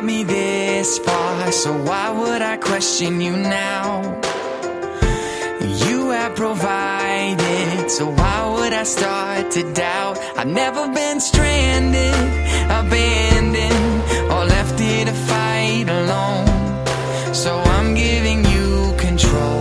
me this far, so why would I question you now? You have provided, so why would I start to doubt? I've never been stranded, abandoned, or left here to fight alone. So I'm giving you control.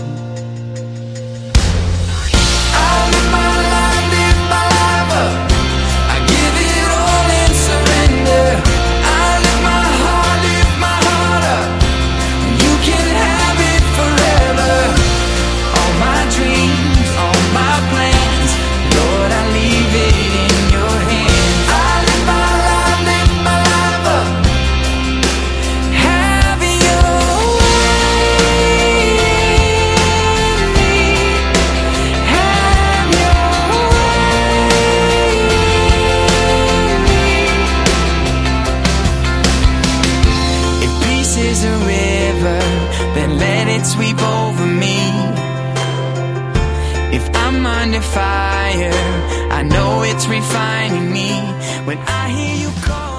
I'll live my life up. I give it all and surrender. I lift my heart up. You can have it forever. All my dreams, all my plans, Lord, I leave it in your hands. I live my life up. Have your way in me. Have your way in me. If peace is a river, then let it sweep over me. If I'm under fire, I know it's refining me. When I hear you call